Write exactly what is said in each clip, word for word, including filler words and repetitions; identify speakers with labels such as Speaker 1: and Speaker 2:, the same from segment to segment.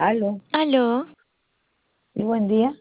Speaker 1: Aló,
Speaker 2: Aló,
Speaker 1: y buen día.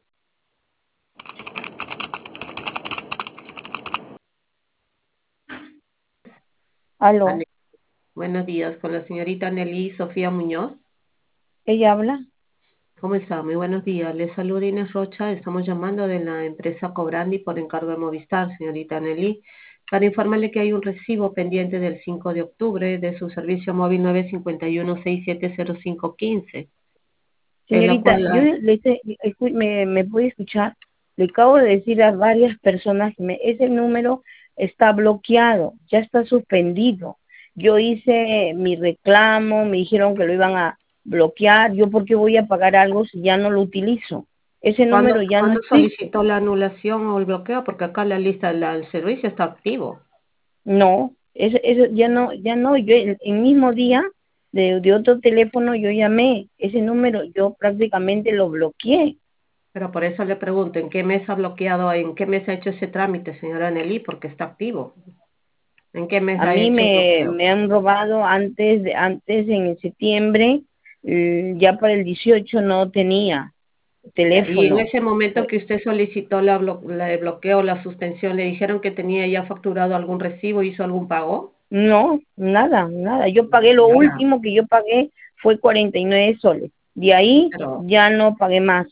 Speaker 1: Aló,
Speaker 3: Ale- Buenos días, con la señorita Nelly Sofía Muñoz.
Speaker 1: ¿ella habla?
Speaker 3: ¿Cómo está? Muy buenos días. Le saluda Inés Rocha. Estamos llamando de la empresa Cobrandi por encargo de Movistar, señorita Nelly, para informarle que hay un recibo pendiente del cinco de octubre de su servicio móvil nueve cinco uno seis siete cero cinco uno cinco, en la
Speaker 1: Señorita,
Speaker 3: cual
Speaker 1: yo
Speaker 3: la-
Speaker 1: le hice- escu- me, me puede escuchar, le acabo de decir a varias personas que me- ese número está bloqueado, ya está suspendido. Yo hice mi reclamo, me dijeron que lo iban a bloquear, yo por qué voy a pagar algo si ya no lo utilizo. Ese
Speaker 3: ¿cuándo,
Speaker 1: número ya no
Speaker 3: cuándo
Speaker 1: existe.
Speaker 3: solicitó la anulación o el bloqueo? Porque acá la lista del servicio está activo.
Speaker 1: No, eso, eso ya no, ya no, yo el, el mismo día de, de otro teléfono yo llamé, ese número yo prácticamente lo bloqueé.
Speaker 3: Pero por eso le pregunto, ¿en qué mes ha bloqueado, en qué mes ha hecho ese trámite, señora Nelly? Porque está activo. ¿En qué mes
Speaker 1: A
Speaker 3: ha
Speaker 1: mí
Speaker 3: hecho el
Speaker 1: me,
Speaker 3: bloqueo?
Speaker 1: me han robado antes, de, antes en septiembre, eh, ya para el dieciocho no tenía
Speaker 3: Ya, y en
Speaker 1: teléfono.
Speaker 3: ese momento
Speaker 1: Pues,
Speaker 3: que usted solicitó la, blo- la- el bloqueo, la suspensión, ¿le dijeron que tenía ya facturado algún recibo, hizo algún pago?
Speaker 1: no, nada, nada. Yo
Speaker 3: No,
Speaker 1: pagué, lo
Speaker 3: señora,
Speaker 1: último que yo pagué fue cuarenta y nueve soles. De ahí
Speaker 3: pero,
Speaker 1: ya no pagué más.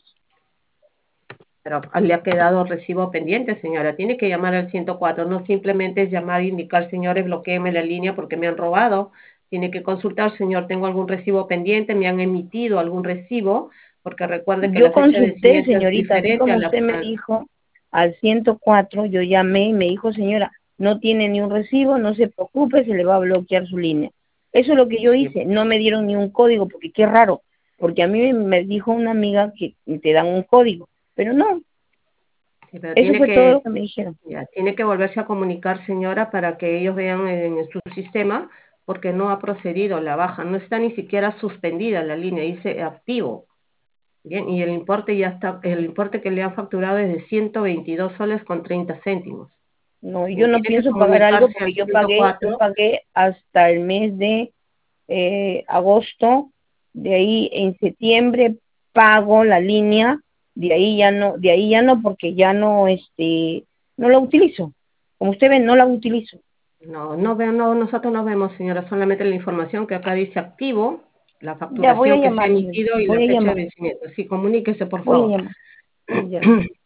Speaker 3: pero le ha quedado recibo pendiente, señora. Tiene que llamar al ciento cuatro, no simplemente es llamar e indicar, señores, bloqueeme la línea porque me han robado. Tiene que consultar, señor, tengo algún recibo pendiente, me han emitido algún recibo, porque recuerde que
Speaker 1: Yo
Speaker 3: la fecha de
Speaker 1: consulté,
Speaker 3: vencimiento es
Speaker 1: señorita, así
Speaker 3: diferente a
Speaker 1: como
Speaker 3: la...
Speaker 1: usted me
Speaker 3: a-
Speaker 1: dijo, al ciento cuatro, yo llamé y me dijo, señora, no tiene ni un recibo, no se preocupe, se le va a bloquear su línea. Eso es lo que yo
Speaker 3: sí,
Speaker 1: hice, no me dieron ni un código, porque qué raro, porque a mí me dijo una amiga que te dan un código, pero no,
Speaker 3: sí, pero
Speaker 1: eso
Speaker 3: tiene
Speaker 1: fue todo lo
Speaker 3: que
Speaker 1: que me dijeron.
Speaker 3: Ya, tiene que volverse a comunicar, señora, para que ellos vean en su sistema, porque no ha procedido la baja, no está ni siquiera suspendida la línea, dice activo. Bien, y el importe ya está, el importe que le han facturado es de ciento veintidós soles con treinta céntimos.
Speaker 1: No, yo
Speaker 3: Bien,
Speaker 1: no
Speaker 3: tiene que
Speaker 1: pienso pagar algo
Speaker 3: comunicarse
Speaker 1: porque
Speaker 3: al
Speaker 1: yo
Speaker 3: ciento
Speaker 1: pagué, yo
Speaker 3: cuatro.
Speaker 1: pagué hasta el mes de eh, agosto, de ahí en septiembre pago la línea, de ahí ya no, de ahí ya no porque ya no, este, no la utilizo. Como usted ve, no la utilizo.
Speaker 3: No, no veo, no, nosotros no vemos, señora, solamente la información que acá dice activo, la
Speaker 1: Ya voy a
Speaker 3: facturación que se ha
Speaker 1: llamar, señorita,
Speaker 3: emitido y la
Speaker 1: voy a
Speaker 3: fecha de
Speaker 1: llamar,
Speaker 3: vencimiento. Sí, comuníquese, por
Speaker 1: voy a
Speaker 3: favor.
Speaker 1: llamar. Ya.